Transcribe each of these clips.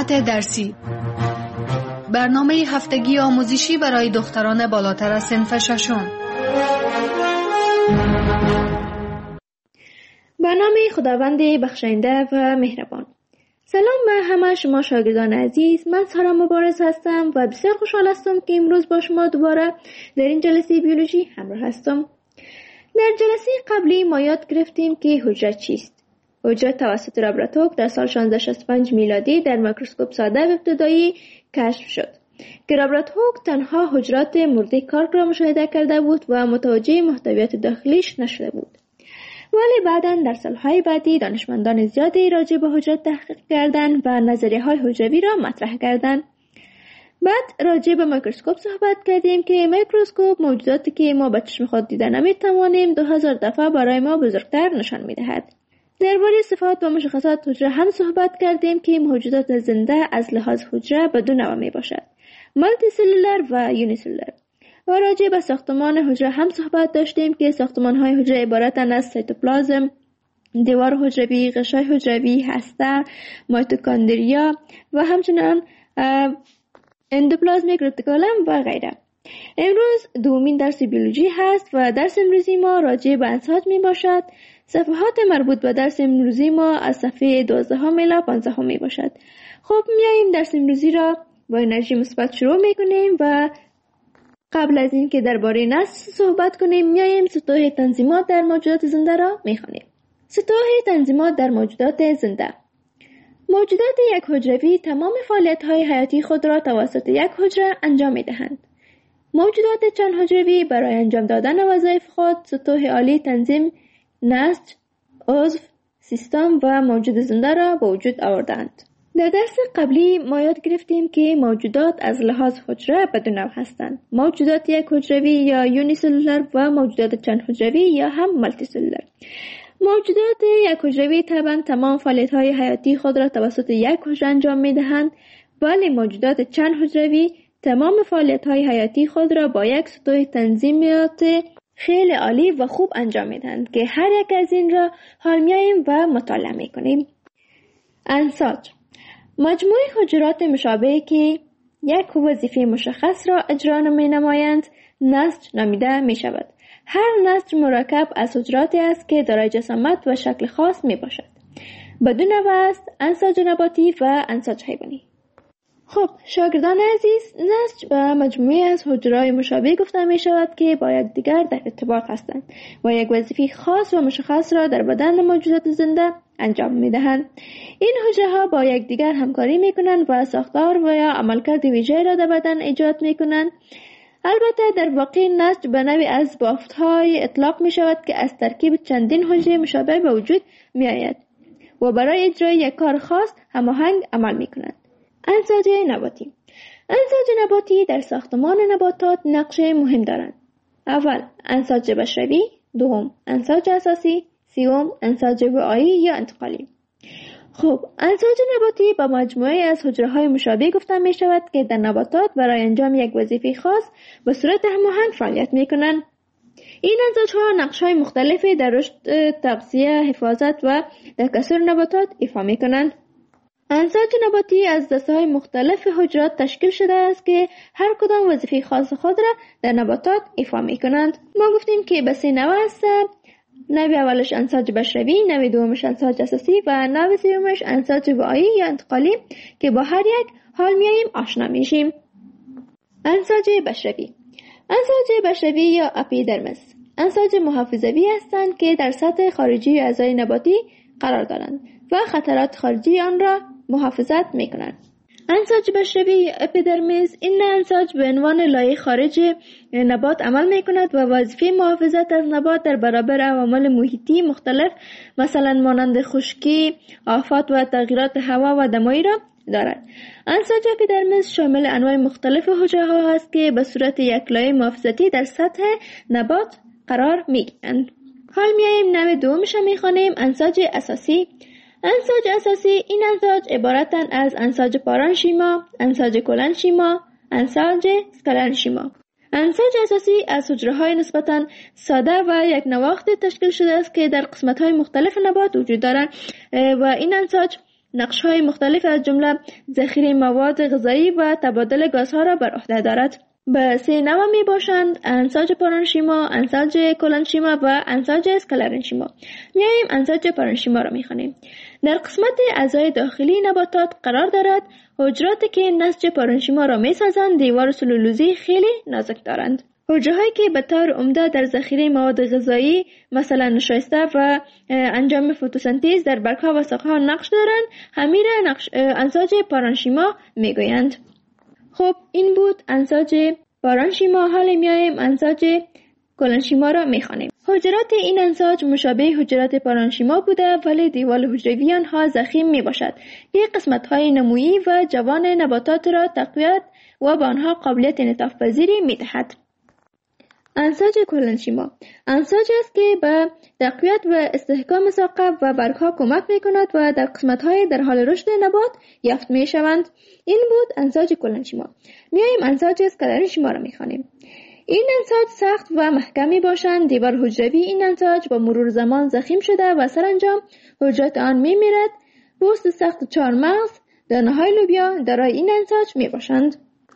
تفاوت درسی، برنامه هفتگی آموزشی برای دختران بالاتر از صنف ششم. برنامه خداوند بخشنده و مهربان. سلام به همه شما شاگردان عزیز، من سارا مبارز هستم و بسیار خوشحال هستم که امروز با شما دوباره در این جلسه بیولوژی همراه هستم. در جلسه قبلی ما یاد گرفتیم که حجره چیست. حجره توسط رابرت هوک در سال 1665 میلادی در میکروسکوپ ساده و ابتدایی کشف شد که رابرت هوک تنها حجرات مرده کارک را مشاهده کرده بود و متوجه محتویات داخلیش نشده بود. ولی بعداً در سالهای بعدی دانشمندان زیادی راجع به حجره تحقیق کردند و نظریه‌های حجروی را مطرح کردند. بعد راجع به میکروسکوپ صحبت کردیم که میکروسکوپ موجوداتی که ما با چشم خود دیده نمی‌توانیم 2000 دفعه برای ما بزرگتر نشان می‌دهد. درباره صفات و مشخصات حجره هم صحبت کردیم که موجودات زنده از لحاظ حجره به دو نوع میباشد: مالتی سلولر و یونی سلولر. و راجع به ساختمان حجره هم صحبت داشتیم که ساختمان‌های حجره عبارتند از سیتوپلازم، دیوار حجروی، غشای حجروی، هسته، میتوکندریا و همچنین اندوپلازمیک رتیکولم و غیره. امروز دومین درس بیولوژی هست و درس امروزی ما راجع به انساج می باشد. صفحات مربوط به درس امروزی ما از صفحه 12 الی 15 می باشد. خب میاییم درس امروزی را با انرژی مثبت شروع می کنیم و قبل از این که درباره نسل صحبت کنیم میاییم سطوح تنظیمات در موجودات زنده را می خوانیم. سطوح تنظیمات در موجودات زنده. موجودات یک حجروی تمام فعالیت‌های حیاتی خود را توسط یک حجره انجام می‌دهند. موجودات چند حجروی برای انجام دادن وظایف خود سطوح عالی تنظیم، نسج، عضو، سیستم و موجود زنده را به وجود آوردند. در درس قبلی ما یاد گرفتیم که موجودات از لحاظ حجره به دو نوع هستند: موجودات یک حجروی یا یونی سلولر و موجودات چند حجروی یا هم مالتی سلولر. موجودات یک حجروی طبعا تمام فعالیت‌های حیاتی خود را توسط یک حجره انجام می‌دهند، ولی موجودات چند حجروی تمام فعالیت‌های حیاتی خود را با یک سطوح تنظیمات خیلی عالی و خوب انجام می‌دهند که هر یک از این را حال می‌آییم و مطالعه می‌کنیم. انساج مجموعه حجرات مشابه که یک وظیفه مشخص را اجرا می‌نمایند نسج نامیده می‌شود. هر نسج مرکب از حجراتی است که دارای جسامت و شکل خاص می باشد. به دو نوع است: انساج نباتی و انساج حیوانی. خب شاگردان عزیز، نسج به مجموعه از حجرات مشابه گفته می شود که با یکدیگر در ارتباط هستند و یک وظیفه خاص و مشخص را در بدن موجودات زنده انجام می دهند. این حجره ها با یکدیگر همکاری می کنند و ساختار و یا عملکرد ویژه‌ای را در بدن ایجاد می کنند. البته در واقع نسج به نوعی از بافت‌های اطلاق می شود که از ترکیب چندین حجره مشابه به وجود می آید و برای اجرای یک کار خاص هماهنگ عمل می کند. انساج نباتی. انساج نباتی در ساختمان نباتات نقش مهم دارند. اول انساج بشری، دوم انساج اساسی، سوم انساج وعایی یا انتقالی. خب انساج نباتی با مجموعه از حجره‌های مشابه گفته می شود که در نباتات برای انجام یک وظیفه خاص به صورت هماهنگ فعالیت می کنند. این انساج‌ها نقش‌های مختلفی در رشد، تغذیه، حفاظت و تکثر نباتات ایفا می کنند. انساج نباتی از دسته‌های مختلف حجرات تشکیل شده است که هر کدام وظیفه خاص خود را در نباتات ایفا می کنند. ما گفتیم که به سه نوع هستند: نوع اولش انساج بشری، نوع دومش انساج اساسی و نوع سومش انساج وعایی یا انتقالی که با هر یک حال میاییم آشنا میشیم. انساج بشری. انساج بشری یا اپیدرمس انساج محافظوی هستند که در سطح خارجی اعضای نباتی قرار دارند و خطرات خارجی آن را محافظت میکنند. انساج بشری یا اپیدرمیس این انساج به عنوان لایه خارج نبات عمل می کند و وظیفه محافظت از نبات در برابر عوامل محیطی مختلف مثلا مانند خشکی، آفات و تغییرات هوا و دمایی را دارد. انساج اپیدرمیس شامل انواع مختلف حجره ها است که به صورت یک لایه محافظتی در سطح نبات قرار می گیرند. حال میاییم نوع دومش می خوانیم: انساج اساسی. انساج اساسی این انساج عبارتند از انساج پارانشیما، انساج کلنشیما، انساج اسکلنشیما. انساج اساسی از حجره‌های نسبتاً ساده و یک نواخت تشکیل شده است که در قسمت‌های مختلف نبات وجود دارند و این انساج نقش‌های مختلف از جمله ذخیره مواد غذایی و تبادل گازها را بر عهده دارد. به 3 نوع می باشند: انساج پارنشیما، انساج کلنشیما و انساج اسکلرنشیما. میاییم انساج پارنشیما را میخوانیم. در قسمت اعضای داخلی نباتات قرار دارد. حجراتی که نسج پارنشیما را میسازند دیوار سلولوزی خیلی نازک دارند. حجرهایی که به طور عمده در ذخیره مواد غذایی مثلا نشایسته و انجام فتوسنتز در برگ‌ها و ساقه‌ها نقش دارند، همین را انساج پارنشیما میگویند. خب این بود انساج پارنشیما. حالا میایم انساج کلنشیما را میخوانیم. حجرات این انساج مشابه حجرات پارنشیما بوده ولی دیوال حجروی آنها ضخیم میباشد که قسمت‌های نمویی و جوان نباتات را تقویت و به آنها قابلیت انعطاف پذیری میدهد. انساج کلنشیما انساج است که به تقویت و استحکام ساقه و برگها کمک میکند و در قسمت‌های در حال رشد نبات یافت میشوند. این بود انساج کلنشیما. میایم انساج اسکلرنشیما را میخوانیم. این انساج سخت و محکمی باشند. دیوار حجروی این انساج با مرور زمان ضخیم شده و سرانجام حجرات آن میمیرد. پوست سخت 4 مغز، دانه‌های لوبیا دارای این انساج میباشند.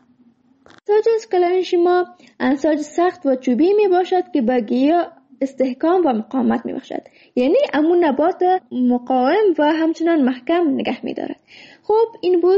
انساج اسکلرنشیما انساج سخت و چوبی می باشد که به گیاه استحکام و مقاومت می باشد، یعنی امون نبات مقاوم و همچنان محکم نگه می دارد. خب این بود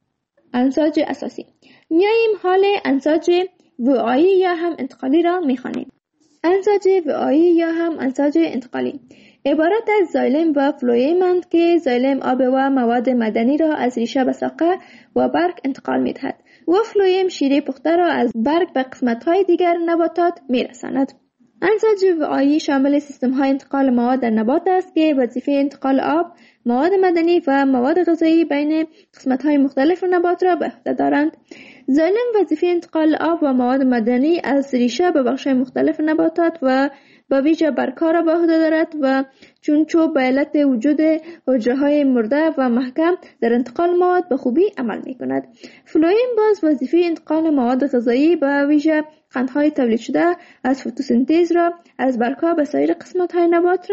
انساج اساسی. میاییم حال انساج وعایی یا هم انتقالی را می خوانیم. انساج وعایی یا هم انساج انتقالی عبارت از زایلم و فلویم‌اند که زایلم آب و مواد معدنی را از ریشه به ساقه و برگ انتقال می دهد و فلویم شیره پخته را از برگ به قسمت‌های دیگر نباتات می‌رساند. انساج وعایی شامل سیستم‌های انتقال مواد در نبات است که وظیفه انتقال آب، مواد معدنی و مواد غذایی بین قسمت‌های مختلف نبات را به عهده دارند. زایلم وظیفه انتقال آب و مواد معدنی از ریشه به بخش‌های مختلف نباتات و به ویژه برگ‌ها را به عهده دارد و چون چوب به علت وجود حجره‌های مرده و محکم در انتقال مواد به خوبی عمل می‌کند. فلویم باز وظیفه انتقال مواد غذایی به ویژه قندهای تولید شده از فتوسنتز را از برگ‌ها به سایر قسمت‌های نبات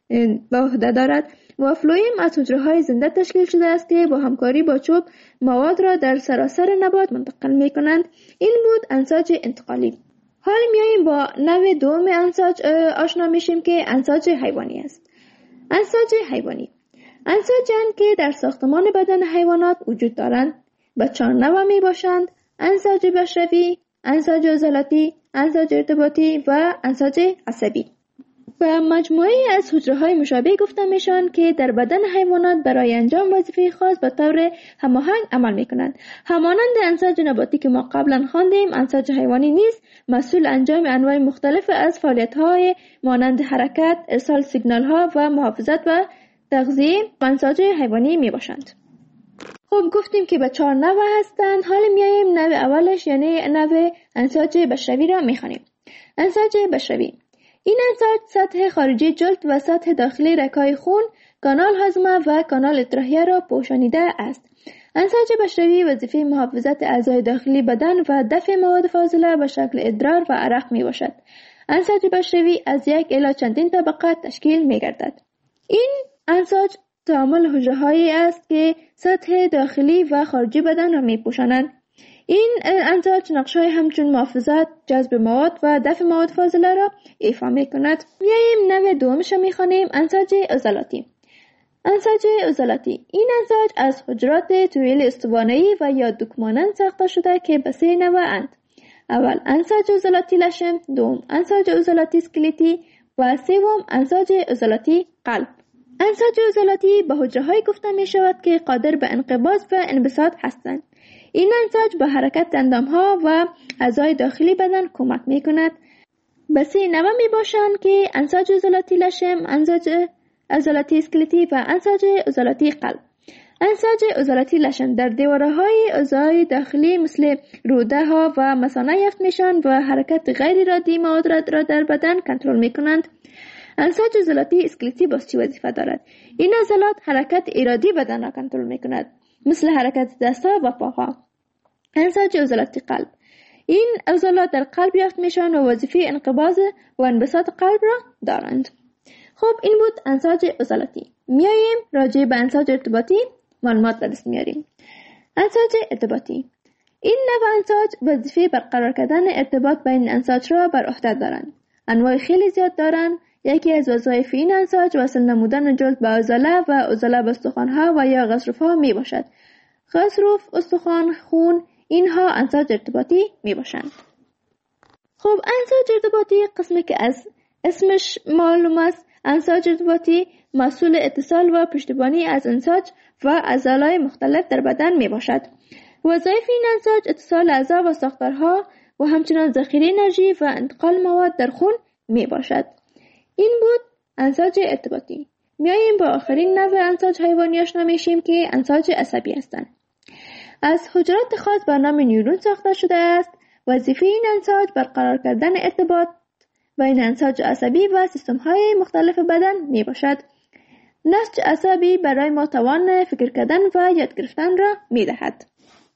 به عهده دارد و فلویم از حجره‌های زنده تشکیل شده است که با همکاری با چوب مواد را در سراسر نبات منتقل می‌کنند. این بود انساج انتقالی. حال میاییم با نوع دوم انساج آشنا میشیم که انساج حیوانی است. انساج حیوانی انساج‌اند که در ساختمان بدن حیوانات وجود دارند. به 4 نوع می باشند: انساج بشری، انساج عضلاتی، انساج ارتباطی و انساج عصبی. و مجموعه از حجره‌های مشابه گفته میشن که در بدن حیوانات برای انجام وظیفه خاص به طور هماهنگ عمل میکنند. همانند انساج نباتی که ما قبلا خواندیم، انساج حیوانی نیز مسئول انجام انواع مختلف از فعالیت‌های مانند حرکت، ارسال سیگنال‌ها و محافظت و تغذیه انساج حیوانی میباشند. خب گفتیم که به 4 نوع هستند. حالا میایم نوع اولش یعنی نوع انساج بشری را میخوانیم. انساج بشری این انساج سطح خارجی جلد و سطح داخلی رگ‌های خون، کانال هاضمه و کانال اطراحیه را پوشانیده است. انساج بشری وظیفه محافظت اعضای داخلی بدن و دفع مواد فاضله به شکل ادرار و عرق می باشد. انساج بشری از 1 الی چندین طبقه تشکیل می گردد. این انساج تعامل حجره‌هایی است که سطح داخلی و خارجی بدن را می پوشانند. این انساج نقش‌های همچون محافظت، جذب مواد و دفع مواد فاضله را ایفا می‌کند. میاییم نوع دومش را می‌خوانیم: انساج عضلاتی. انساج عضلاتی این انساج از حجرات طویل استوانه‌ای و یا دوک مانند ساخته شده که به 3 نوع‌اند. اول انساج عضلاتی لشم، دوم انساج عضلاتی اسکلتی و سوم انساج عضلاتی قلب. انساج عضلاتی به حجره‌هایی گفته می‌شود که قادر به انقباض و انبساط هستند. این انساج به حرکت اندام‌ها و اعضای داخلی بدن کمک می‌کند. به 3 نوع می‌باشند که انساج عضلاتی لشم، انساج عضلاتی اسکلتی و انساج عضلاتی قلب. انساج عضلاتی لشم در دیواره‌های اعضای داخلی مثل روده‌ها و مثانه یافت می‌شوند و حرکت غیر ارادی مواد را در بدن کنترل می‌کنند. انساج عضلاتی اسکلتی باز چه وظیفه دارد؟ این عضلات حرکت ارادی بدن را کنترل می‌کند، مثل حرکت دست‌ها و پاها. انساج عضلاتی قلب این عضلات در قلب یافت میشن و وظیفه انقباض و انبساط قلب را دارند. خب این بود انساج عضلاتی. میاییم راجع به انساج ارتباطی معلومات به دست میاریم. انساج ارتباطی. این نوع انساج وظیفه برقرار کردن ارتباط بین انساج را بر عهده دارند. انواع خیلی زیاد دارند. یکی از وظایف این انساج وصل نمودن جلد به عضله و عضله به استخوان‌ها و یا غضروف‌ها می باشد. غضروف، استخوان، خون، اینها انساج ارتباطی می باشند. خب انساج ارتباطی قسمی که از اسمش معلوم است، انساج ارتباطی مسئول اتصال و پشتیبانی از انساج و عضلات مختلف در بدن می باشد. وظایف این انساج اتصال اعضا و ساختارها و همچنان ذخیره انرژی و انتقال مواد در خون می باشد. این بود انساج ارتباطی. میاییم با آخرین نوع انساج حیوانی آشنا میشیم که انساج عصبی هستند. از حجرات خاص به نام نیورون ساخته شده است. وظیفه این انساج برقرار کردن ارتباط بین انساج عصبی و سیستم‌های مختلف بدن می باشد. نسج عصبی برای ما توان فکر کردن و یاد گرفتن را می دهد.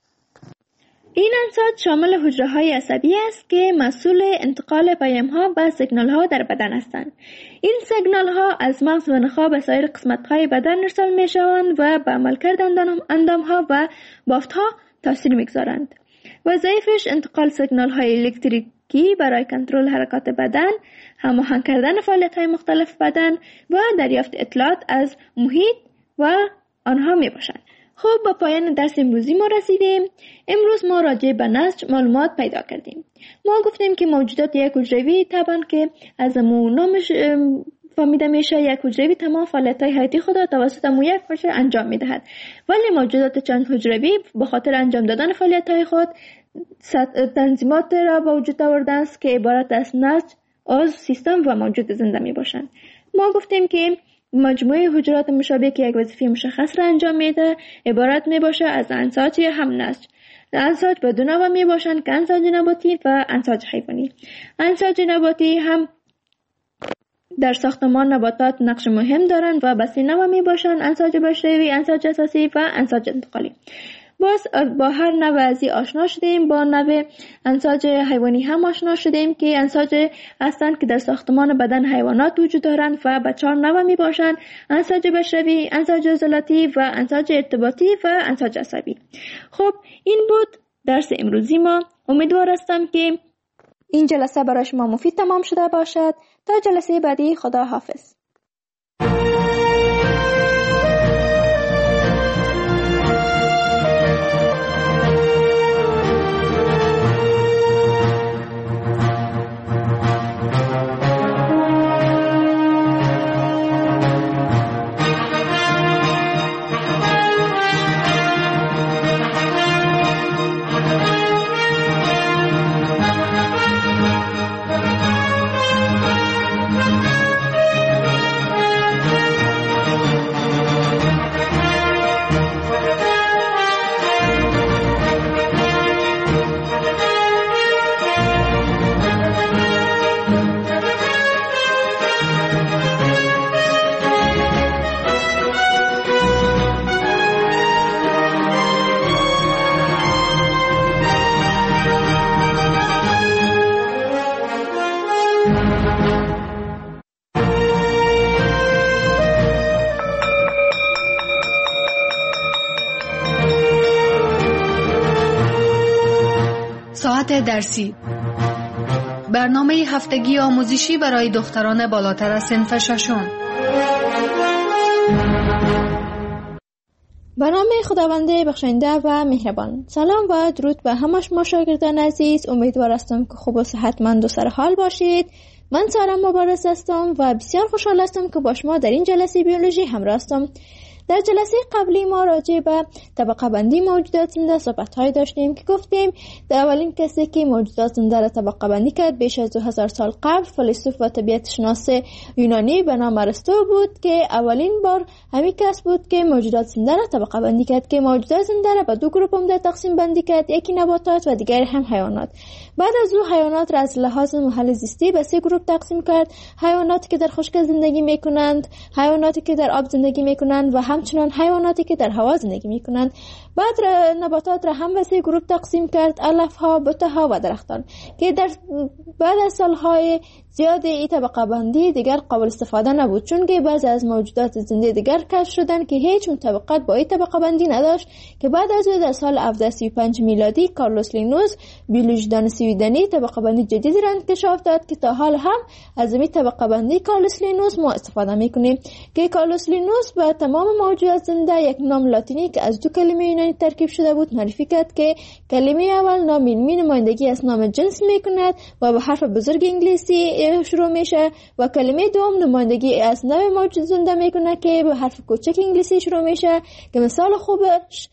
این انساج شامل حجره‌های عصبی است که مسئول انتقال پیام‌ها و سیگنال‌ها در بدن هستند. این سیگنال‌ها از مغز و نخاع به سایر قسمت‌های بدن ارسال می‌شوند و به عملکرد اندام‌ها و بافت‌ها تاثیر می‌گذارند. وظایفش انتقال سیگنال‌های الکتریکی برای کنترل حرکات بدن، هماهنگ کردن فعالیت‌های مختلف بدن و دریافت اطلاعات از محیط و آنها میباشند. خب به پایان درس امروزی ما رسیدیم. امروز ما راجع به نسج معلومات پیدا کردیم. ما گفتیم که موجودات یک حجروی طبعا که از نامش فهمیده میشه، یک حجروی تمام فعالیت‌های حیاتی خود را توسط یک حجره انجام میدهد، ولی موجودات چند حجروی به خاطر انجام دادن فعالیت‌های خود تنظیمات را به وجود آوردند که عبارت از نسج، عضو، سیستم و موجود زنده می باشند. ما گفتیم که مجموعه حجرات مشابه که یک وظیفه مشخص را انجام میده عبارت می باشه از انساج یا هم نسج. انساج به دو نوع می باشند که انساج نباتی و انساج حیوانی. انساج نباتی هم در ساختمان نباتات نقش مهم دارند و به سه نوع می باشند: انساج بشری، انساج اساسی و انساج انتقالی. باز با هر نوع از این آشنا شدیم. با نوع انساج حیوانی هم آشنا شدیم که انساج هستند که در ساختمان بدن حیوانات وجود دارند و به 4 نوع می باشند: انساج بشری، انساج عضلاتی و انساج ارتباطی و انساج عصبی. خب این بود درس امروزی ما. امیدوار هستم که این جلسه برای شما مفید تمام شده باشد. تا جلسه بعدی، خدا حافظ. ساعت درسی، برنامه هفتگی آموزشی برای دختران بالاتر از صنف ششم. به نام خداوند بخشنده و مهربان. سلام و درود به همه شما شاگردان عزیز. امیدوار هستم که خوب و صحتمند و سرحال باشید. من سارا مبارز هستم و بسیار خوشحال هستم که با شما در این جلسه بیولوژی همراه هستم. در جلسه قبلی ما راجع به طبقه بندی موجودات زنده صحبت‌های داشتیم که گفتیم در اولین کسی که موجودات زنده را طبقه بندی کرد بیش از 2000 سال قبل فیلسوف و طبیعت شناس یونانی به نام ارسطو بود که اولین بار همین کس بود که موجودات زنده را طبقه بندی کرد که موجودات زنده را به دو گروه عمده تقسیم بندی کرد، یکی نباتات و دیگر هم حیوانات. بعد از او حیوانات را از لحاظ محل زیستی به 3 گروه تقسیم کرد: حیواناتی که در خشکی زندگی می‌کنند، حیواناتی که در آب زندگی می‌کنند و هم همچنان حیواناتی که در هوا زندگی میکنند. بعد نباتات را هم به 3 گروه تقسیم کرد: علف ها، بوته ها و درختان، که بعد از سالهای زیاد این طبقه بندی دیگر قابل استفاده نبود، چون که بعضی از موجودات زنده دیگر کشف شدند که هیچ مطابقت با این طبقه بندی نداشت، که بعد از در سال 1735 میلادی کارلوس لینوس بیولوژیدان سویدنی طبقه بندی جدیدی را انکشاف داد که تا حال هم از این طبقه بندی کارلوس لینوس ما استفاده میکنیم، که کارلوس لینوس به تمام موجودات زنده یک نام لاتینی که از 2 کلمه یونانی ترکیب شده بود معرفی کرد که کلمه اول نام علمی نمایندگی از نام جنس میکند و به حرف بزرگ انگلیسی شروع میشه و کلمه دوم نمایندگی از نوع موجود زنده میکنه که به حرف کوچک انگلیسی شروع میشه، که مثال خوبش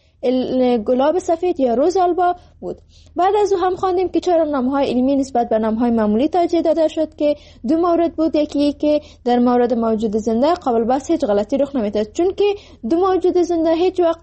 گلاب سفید یا روز آلبا بود. بعد از او هم خواندیم که چرا نامهای علمی نسبت به نامهای معمولی ترجیح داده شد، که 2 مورد بود. یکی که در مورد موجود زنده قابل بحث هیچ غلطی رخ نمیداد، چون که 2 موجود زنده هیچ وقت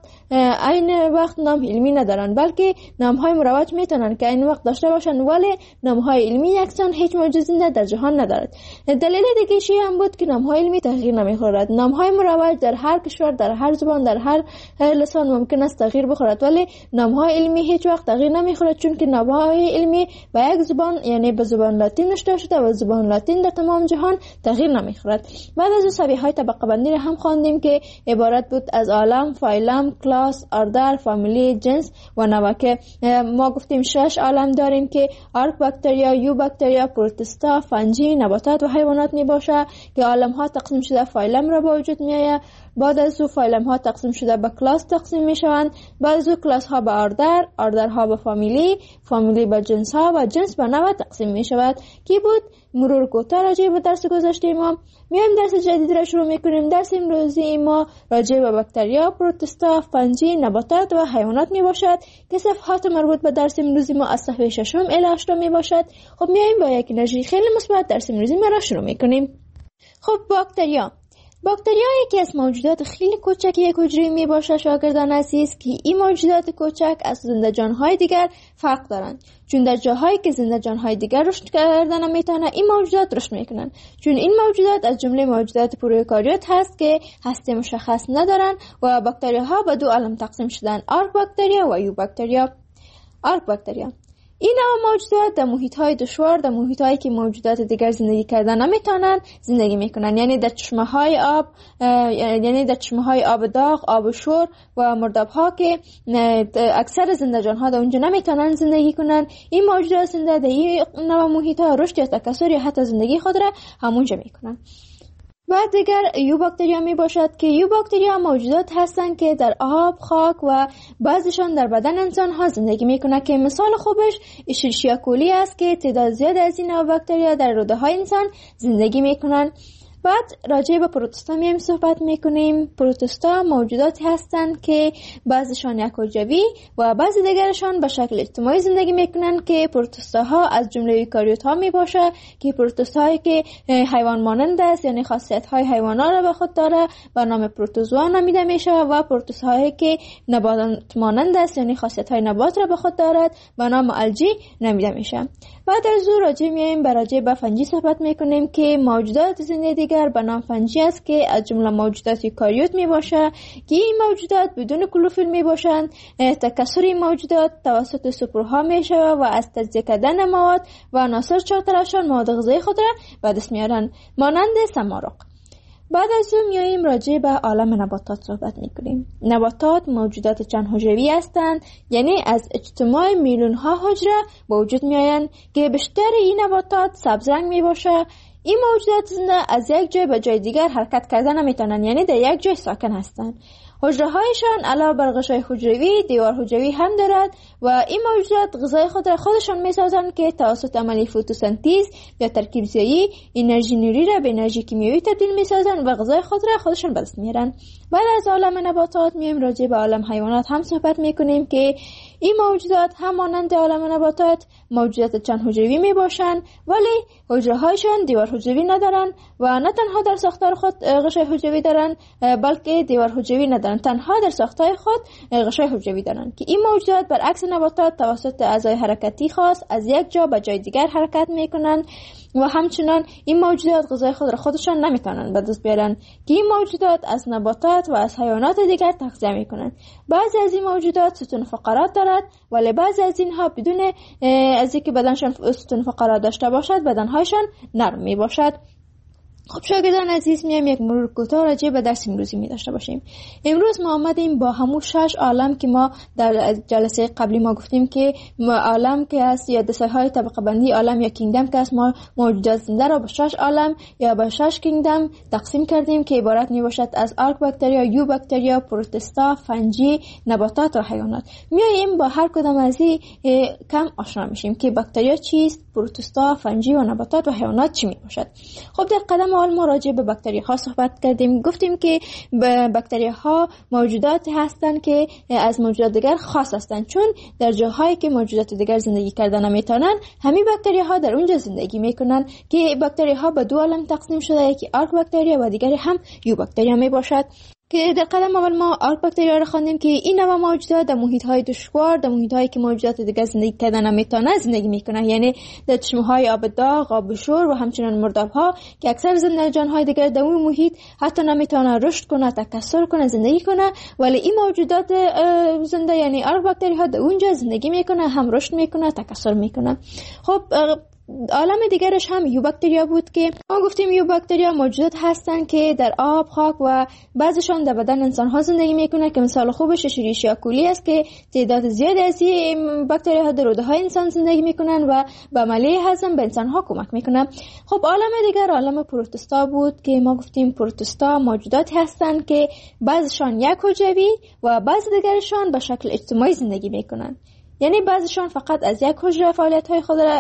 عین وقت نام علمی ندارن، بلکه نامهای مروج میتونن که عین وقت داشته باشن، ولی نامهای علمی یکسان هیچ موجود زنده در جهان ندارد. دلیل دیگه هم بود که نامهای علمی تغییر نمیخورد. نامهای مروج در هر کشور، در هر زبان، در هر لسان ممکن است تغییر بخورد، ولی نامهای علمی هیچ وقت تغییر نمیخورد، چون که نامهای علمی به یک زبان، یعنی به زبان لاتین نوشته شده و زبان لاتین در تمام جهان تغییر نمیخورد. بعد از شبیه‌های طبقه بندی را هم خواندیم که عبارت بود از عالم، فایلم، کلاس، اردر، فامیلی، جنس و نوع، که ما گفتیم 6 عالم داریم که آرک باکتریا، یو باکتریا، پروتوستا، فنجی، نباتات و حیوانات می باشه، که عالم ها تقسیم شده فایلم را با وجود می آید. بعد از او فایلم ها تقسیم شده به کلاس تقسیم می شوند. بعد از او کلاس ها به اردر، اردر ها به فامیلی، فامیلی به جنس ها و جنس به نوع تقسیم می شود. کی بود مرور کوتاه راجع به درس گذشته ما. میایم درس جدید را شروع میکنیم. درس امروزی ما راجع به باکتریا، پروتوستا، فنجی، نباتات و حیوانات می باشد، که صفحات مربوط به درس امروزی ما از صفحه 6 الی 8 می باشد. خب میایم با یک انرژی خیلی مثبت درس امروزی ما را شروع میکنیم. خب باکتریا یکی از موجودات خیلی کوچک یک حجره می باشه شاگردان عزیز، که این موجودات کوچک از زنده جانهای دیگر فرق دارند، چون در جاهایی که زنده جانهای دیگر رشد کردن نمیتونه این موجودات رشد میکنن، چون این موجودات از جمله موجودات پروکاریوت هست که هسته مشخص ندارن و باکتریاها به 2 عالم تقسیم شدن: آرک باکتریا و یو باکتریا. آرک باکتریا این نوع موجودات در محیط‌های دشوار، در محیط‌هایی که موجودات دیگر زندگی کردن نمیتونن زندگی میکنن، یعنی در چشمه‌های آب، یعنی در چشمه‌های آب داغ، آب شور و مرداب‌ها که اکثر زنده جان‌ها در اونجا نمیتونن زندگی کنن. این موجودات زنده در این نوع محیط‌ها رشد یا تکثر یا حتی زندگی خود را همونجا میکنن. بعد دیگر یو باکتریا می باشد که یو باکتریا موجودات هستند که در آب، خاک و بعضیشان در بدن انسان ها زندگی می کنند، که مثال خوبش اشریشیا کولی است که تعداد زیاد از این نوع باکتریا در روده های انسان زندگی می کنند. بعد راجع به پروتوستا میایم صحبت میکنیم. پروتوستا موجوداتی هستند که بعضیشان یک حجروی و بعضی دیگرشان به شکل اجتماعی زندگی میکنن، که پروتوستاها از جمله ایکاریوت ها میباشه، که پروتوستاهایی که حیوان مانند است، یعنی خاصیت های حیوانات را به خود داره، به نام پروتوزوا نامیده میشه، و پروتوستاهایی که نبات مانند است، یعنی خاصیت های نبات را به خود دارد، به نام الژی نامیده میشه. بعد از او راجع به فنجی صحبت میکنیم که موجودات زنده دیگر به نام فنجی است، که از جمله موجودات یوکاریوت می باشه، که این موجودات بدون کلوروفیل می باشند. تکثر این موجودات توسط سپرها می شود و از تجزیه کردن مواد و عناصر چهارطرفشان مواد غذایی خود را به دست میارن، مانند سمارق. بعد از اون میاییم راجع به عالم نباتات صحبت میکنیم. نباتات موجودات چند حجروی هستند، یعنی از اجتماع میلیون ها حجره به وجود میآیند، که بیشتر این نباتات سبز رنگ می باشه. این موجودات زنده از یک جای به جای دیگر حرکت کردن نمیتونن، یعنی در یک جای ساکن هستند. حجره هایشان علاوه بر غشای حجروی دیوار حجروی هم دارد و این موجودات غذای خود را خودشان میسازند، که توسط عمل فتوسنتز یا ترکیب زایی انرژی نوری را به انرژی کیمیایی تبدیل میسازند و غذای خود را خودشان به دست میارن. بعد از عالم نباتات میایم راجع به عالم حیوانات هم صحبت میکنیم، که این موجودات هم مانند عالم نباتات موجودات چند حجروی میباشند، ولی حجره هایشان دیوار حجروی ندارن و نه تنها در ساختار خود غشای حجروی دارن، بلکه دیوار حجروی ندارن، تنها در ساختار خود غشای حجروی دارن، که این موجودات برعکس نباتات توسط اعضای حرکتی خاص از یک جا به جای دیگر حرکت میکنن. و همچنان این موجودات غذای خود را خودشان نمیتونن به دست بیارن که این موجودات از نباتات و از حیوانات دیگر تغذیه میکنن. بعضی از این موجودات ستون فقرات دارد، ولی بعضی از اینها بدون از اینکه بدنشان ستون فقرات داشته باشد بدنهایشان نرم می باشد. خب شاگردان عزیز، میایم یک مرور کوتاه راجع به درس امروزی می داشته باشیم. امروز ما آمدیم با همون 6 عالم که ما در جلسه قبلی ما گفتیم که عالم که است یا دسته‌های طبقه بندی عالم یا کینگدم که است، ما موجودات زنده را به 6 عالم یا به 6 کینگدم تقسیم کردیم که عبارت می باشد از آرک باکتریا، یو باکتریا، پروتستا، فنجی، نباتات و حیوانات. میایم با هر کدام از این کم آشنا میشیم که باکتریا چیست، پروتستا، فنجی و نباتات و حیوانات چی می باشد. خب در قدم اول ما راجع به باکتریاها صحبت کردیم. گفتیم که باکتریاها موجوداتی هستند که از موجودات دیگر خاص هستند، چون در جاهایی که موجودات دیگر زندگی کردن نمیتونن، همین باکتریاها در اونجا زندگی میکنن که باکتریاها به 2 عالم تقسیم شده، یکی آرک باکتریا و دیگری هم یو باکتریا می باشد. که در قدم اول ما آرک باکتریا را خواندیم که این نوع موجودات در محیط‌های دشوار، در محیط‌هایی که موجودات دیگر زندگی کردن نمیتونن زندگی میکنن، یعنی در چشمه‌های آب داغ، آب شور و همچنین مرداب‌ها که اکثر زنده‌جان‌های دیگر در اون محیط حتی نمیتونن رشد کنه، تکثر کنه، زندگی کنه، ولی این موجودات زنده یعنی آرک باکتریاها در اونجا زندگی میکنه، هم رشد میکنه، تکثر میکنه. خب عالم دیگرش هم یو باکتریا بود که ما گفتیم یو باکتریا موجودات هستن که در آب، خاک و بعضشان در بدن انسان ها زندگی میکنه که مثال خوبش اشریشیا کولی است که تعداد زیادی از این باکتریا ها در روده های انسان زندگی میکنن و به عملیه هضم به انسان ها کمک میکنه. خب عالم دیگر عالم پروتستا بود که ما گفتیم پروتستا موجوداتی هستن که بعضشان یک حجروی و بعض دیگرشان به شکل اجتماعی زندگی میکنن، یعنی بعضیشان فقط از یک حجره فعالیت‌های خود را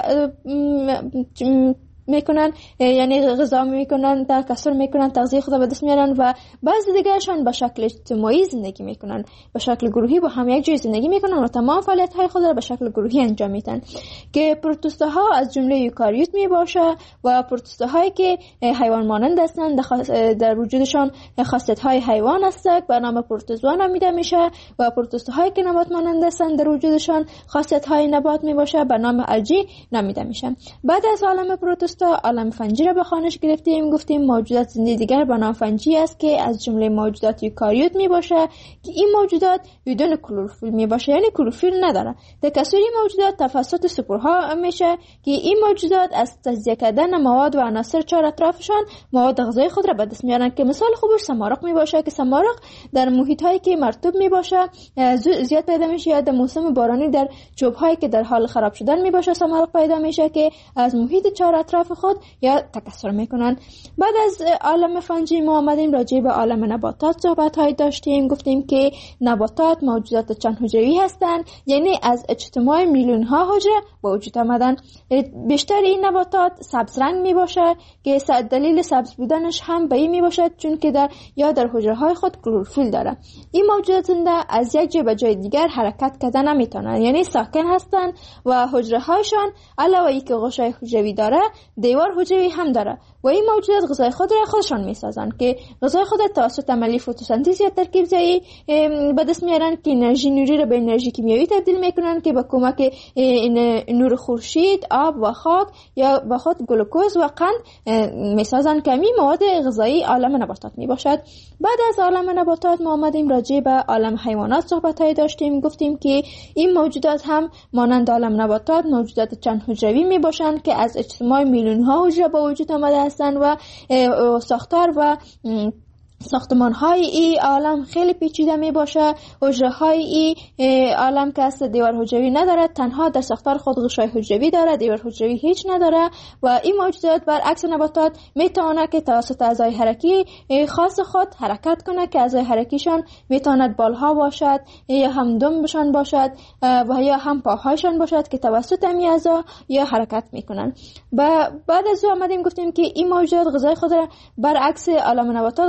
میکنن، یعنی غذا میکنن، تکثر میکنن، تغذیه خود را به دست میارن و بعضی دیگرشان به شکل اجتماعی زندگی میکنن، به شکل گروهی با هم یک جای زندگی میکنن و تمام فعالیت‌های خود را به شکل گروهی انجام میدن. که پروتوستاها از جمله یوکاریوت میباشه و پروتوستاهایی که حیوان مانند هستند در وجودشان خاصیت‌های حیوان هستند به نام پروتوزوا نامیده میشه و پروتوستاهایی که نبات مانند هستند در وجودشان خاصیت‌های نبات میباشه به نام الژی نامیده میشه. بعد از عالم پروتوستا عالم فنجی را به خوانش گرفتیم. گفتیم موجودات زنده دیگر به نام فنجی است که از جمله موجودات یوکاریوت می باشه که این موجودات بدون کلروفیل می باشه، یعنی کلروفیل نداره. تکثر این موجودات توسط سپورها میشه که این موجودات از تجزیه کردن مواد و عناصر چهار اطرافشان مواد غذایی خود را به دست میارن که مثال خوبش سمارق می باشه که سمارق در محیط هایی که مرطوب می باشه زیاد پیدا میشه، یا در موسم بارانی در چوب هایی که در حال خراب شدن می باشه سمارق پیدا میشه که از محیط چهار اطراف خود یا تکثر میکنن. بعد از عالم فنجی ما آمدیم راجع به عالم نباتات صحبت های داشتیم. گفتیم که نباتات موجودات چند حجروی هستند، یعنی از اجتماع میلیون ها حجره به وجود آمدن. بیشتر این نباتات سبز رنگ می باشه که دلیل سبز بودنش هم به این می باشد چون که در حجره های خود کلروفیل داره. این موجودات زنده از یک جای به جای دیگر حرکت کردن نمیتونن، یعنی ساکن هستند و حجره هایشان علاوه اینکه غشای حجروی داره دیوار حجروی هم داره و این موجودات غذای خود را خودشان میسازن که غذای خود توسط عملیه فتوسنتز یا ترکیب زایی به دست میارن که انرژی نوری را به انرژی کیمیایی تبدیل میکنن که با کمک نور خورشید، آب و خاک یا با خود گلوکوز و قند میسازن که این مواد غذایی عالم نباتات میباشد. بعد از عالم نباتات ما آمدیم راجع به عالم حیوانات صحبت های داشتیم. گفتیم که این موجودات هم مانند عالم نباتات موجودات چند حجروی میباشند که از اجتماع میلیون ها حجره به وجود آمده هستند و ساختار و ساختمان های ای عالم خیلی پیچیده می باشه. حجره های ای عالم که است دیوار حجروی نداره، تنها در ساختار خود غشای حجروی داره، دیوار حجروی هیچ نداره و این موجودات برعکس نباتات میتونه که توسط اعضای حرکی خاص خود حرکت کنه که اعضای حرکیشان میتواند بالها باشد یا هم دمبشان باشد و یا هم پاهایشان باشد که توسط این اعضا یا حرکت میکنن. بعد از او آمدیم گفتیم که این موجودات غذای خود را برعکس عالم نباتات غذای خود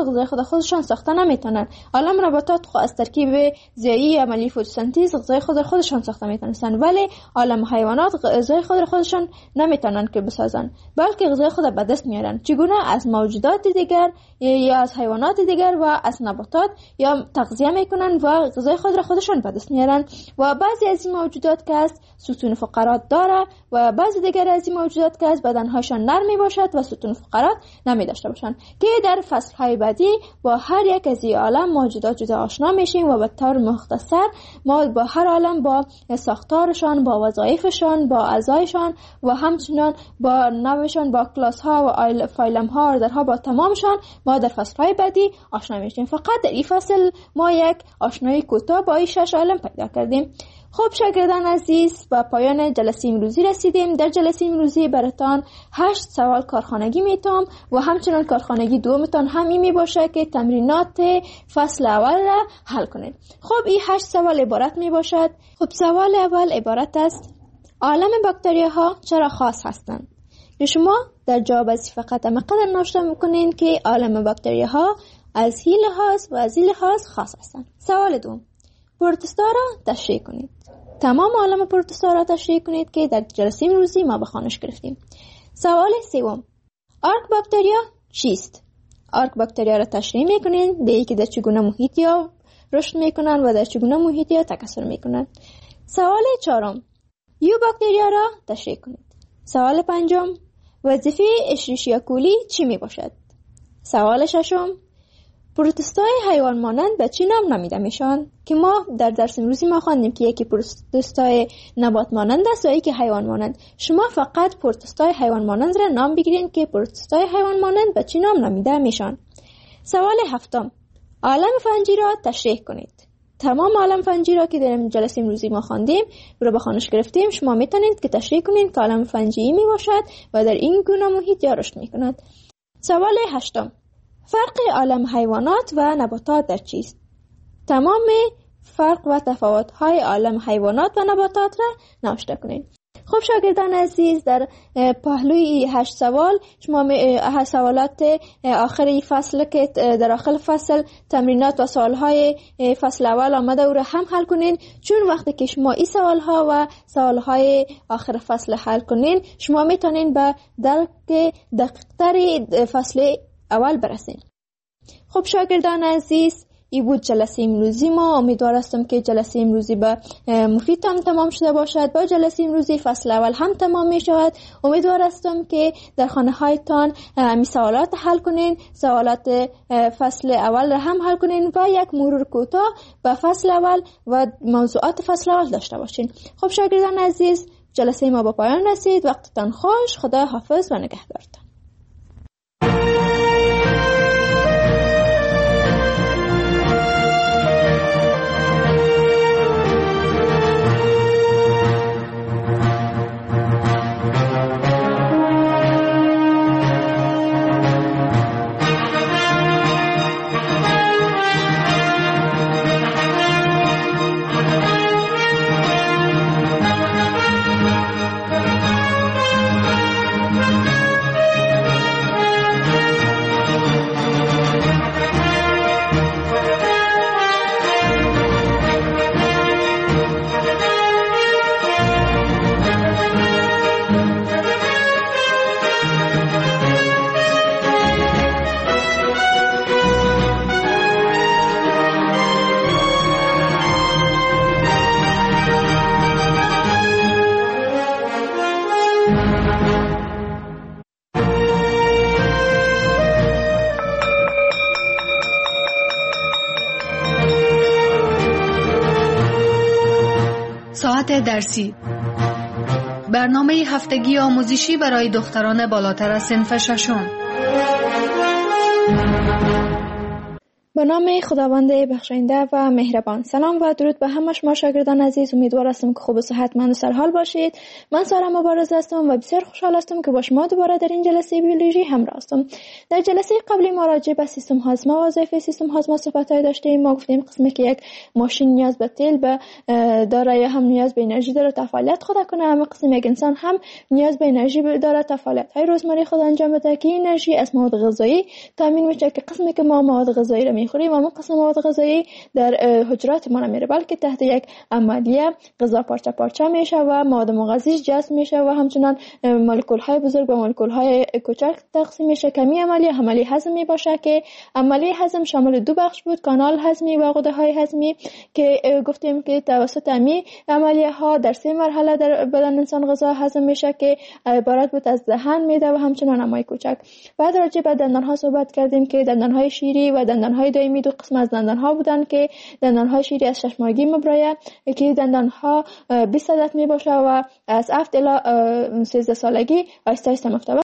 خودشان ساخته نمیتونن. عالم نباتات خود از ترکیب ضیایی عملی فتوسنتز غذای خود خودشان ساخته میتونن، ولی عالم حیوانات غذای خودشان نمیتونن که بسازن، بلکه غذای خود به دست میارن. چگونه؟ از موجودات دیگر یا از حیوانات دیگر و از نباتات یا تغذیه میکنن و غذای خودشان به دست میارن. و بعضی از این موجودات که است ستون فقرات داره و بعضی دیگر از این موجودات که است بدنهاشان نرم میباشد و ستون فقرات نمی داشته باشند، که در فصلهای بعدی با هر یک از این عالم موجودات جدا آشنا میشیم و به طور مختصر ما با هر عالم با ساختارشان، با وظایفشان، با اعضایشان و همچنان با نوعشان، با کلاس ها و فایلم ها، اردرها، با تمامشان ما در فصلهای بعدی آشنا میشیم. فقط در این فصل ما یک آشنایی کوتاه با این 6 عالم پیدا کردیم. خب شاگردان عزیز، به پایان جلسه امروزی رسیدیم. در جلسه امروزی براتان 8 سوال کارخانگی میتام و همچنان کارخانگی دومتان همین می باشه که تمرینات فصل اول را حل کنید. خب این 8 سوال عبارت می باشد. خب سوال اول عبارت است: عالم باکتریا ها چرا خاص هستند؟ شما در جواب از فقط مقدار نوشته میکنین که عالم باکتریا ها از این لحاظ و از این لحاظ خاص هستند. سوال دوم: پروتوزوا را تشریح کنید. تمام عالم پروتوزوا را تشریح کنید که در جلسه امروزی ما به خوانش گرفتیم. سوال سوم: آرک باکتریا چیست؟ آرک باکتریا را تشریح میکنید، دیگه که در چگونه محیطی ها رشد میکنن و در چگونه محیطی ها تکثر میکنن. سوال چهارم: یو باکتریا را تشریح کنید. سوال پنجم: وظیفه اشریشیا کولی چی می باشد؟ سوال ششم: پروتوزوای حیوان مانند به چی نام نامیده میشن؟ که ما در درس امروزی ما خواندیم که یکی پروتوزوای نبات مانند است و یکی حیوان مانند. شما فقط پروتوزوای حیوان مانند را نام بگیرید که پروتوزوای حیوان مانند به چی نام نامیده میشن. سوال هفتم: عالم فنجی را تشریح کنید. تمام عالم فنجی را که در جلسه امروزی ما خواندیم رو به خوانش گرفتیم، شما میتونید که تشریح کنید که عالم فنجی می باشد و در این گونه محیط یا رشد میکند. سوال هشتم: فرق عالم حیوانات و نباتات در چیست؟ تمام فرق و تفاوت‌های عالم حیوانات و نباتات را نوشته کنید. خب شاگردان عزیز، در پهلوی 8 سوال شما سوالات آخری فصل که در آخر فصل تمرینات و سوالهای فصل اول آمده او را هم حل کنین، چون وقتی که شما این سوالها و سوالهای آخر فصل حل کنین شما میتونین به درک دقیق‌تر فصل اول برسین. خب شاگردان عزیز، این بود جلسه امروزی ما. امیدوار هستم که جلسه امروزی به مفیدتان تمام شده باشد. با جلسه امروزی فصل اول هم تمام می شود. امیدوار هستم که در خانه هایتان می سوالات حل کنین، سوالات فصل اول را هم حل کنین و یک مرور کوتاه به فصل اول و موضوعات فصل اول داشته باشین. خب شاگردان عزیز، جلسه ما به پایان رسید. وقتتان خوش. خدا حافظ و نگهدارتان. ساعت درسی، برنامه هفتگی آموزشی برای دختران بالاتر از صنف ششم. به نام خداوند بخشاینده و مهربان. سلام و درود به همه شما شاگردان عزیز. امیدوار هستم که خوب و صحتمند و سرحال باشید. من سارا مبارز هستم و بسیار خوشحال هستم که با شما دوباره در این جلسه بیولوژی همراه هستم. در جلسه قبلی ما راجع به سیستم هاضمه و وظایف سیستم هاضمه صحبت‌های داشتیم. ما گفتیم قسمی که یک ماشین نیاز به تیل داره یا هم نیاز به انرژی داره تا فعالیت خود کنه، اما قسم یک انسان هم نیاز به انرژی داره تا فعالیت‌های روزمره خود انجام بده که انرژی از مواد غذایی تامین میشه که قسمی که ما مواد غذایی رو میخوریم و قسم مواد غذایی در حجرات ما نمیره، بلکه تحت یک عملیه غذا پارچه پارچه میشه و مواد مغذیش جذب میشه و همچنان مولکول های بزرگ و مولکول های کوچک تقسیم میشه. کمی عملیه هضمی باشه که عملیه هضم شامل دو بخش بود، کانال هضمی و غده های هضمی، که گفتیم که توسط امی عملیه ها در 3 مرحله در بدن انسان غذا هضم میشه که عبارت بود از دهن، معده و همچنان امعای کوچک. بعد راجع به دندان ها صحبت کردیم که دندان های شیری و دندان های دائمی دو قسم از دندان ها بودن که دندان های شیری از 6 ماهگی مبرایه که دندان ها 20 عدد می باشه و از 7 الی 13 سالگی آهسته آهسته مفته